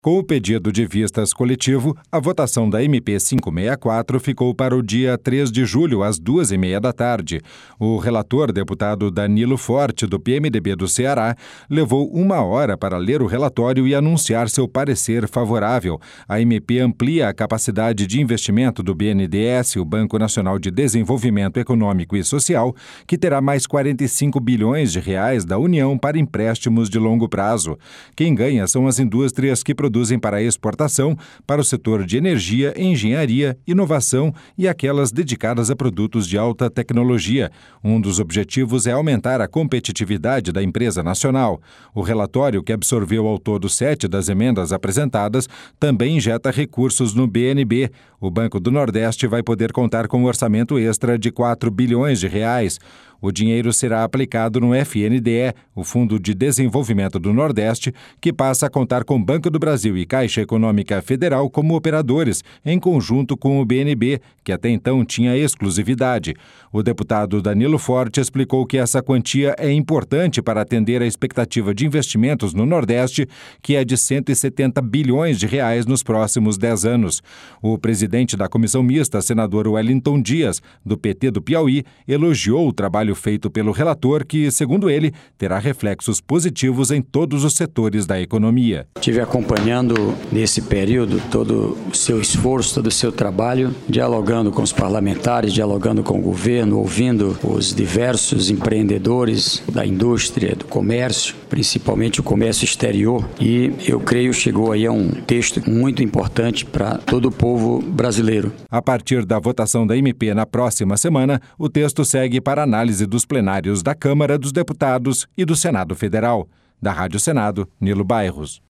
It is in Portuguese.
Com o pedido de vistas coletivo, a votação da MP 564 ficou para o dia 3 de julho, às 2h30 da tarde. O relator, deputado Danilo Forte, do PMDB do Ceará, levou 1 hora para ler o relatório e anunciar seu parecer favorável. A MP amplia a capacidade de investimento do BNDES, o Banco Nacional de Desenvolvimento Econômico e Social, que terá mais 45 bilhões de reais da União para empréstimos de longo prazo. Quem ganha são as indústrias que produzem para a exportação, para o setor de energia, engenharia, inovação e aquelas dedicadas a produtos de alta tecnologia. Um dos objetivos é aumentar a competitividade da empresa nacional. O relatório, que absorveu ao todo 7 das emendas apresentadas, também injeta recursos no BNB. O Banco do Nordeste vai poder contar com um orçamento extra de 4 bilhões de reais. O dinheiro será aplicado no FNDE, o Fundo de Desenvolvimento do Nordeste, que passa a contar com Banco do Brasil e Caixa Econômica Federal como operadores, em conjunto com o BNB, que até então tinha exclusividade. O deputado Danilo Forte explicou que essa quantia é importante para atender a expectativa de investimentos no Nordeste, que é de 170 bilhões de reais nos próximos 10 anos. O presidente da Comissão Mista, senador Wellington Dias, do PT do Piauí, elogiou o trabalho feito pelo relator, que, segundo ele, terá reflexos positivos em todos os setores da economia. Estive acompanhando nesse período todo o seu esforço, todo o seu trabalho, dialogando com os parlamentares, dialogando com o governo, ouvindo os diversos empreendedores da indústria, do comércio, principalmente o comércio exterior, e eu creio chegou aí a um texto muito importante para todo o povo brasileiro. A partir da votação da MP na próxima semana, o texto segue para análise dos plenários da Câmara dos Deputados e do Senado Federal. Da Rádio Senado, Nilo Bairros.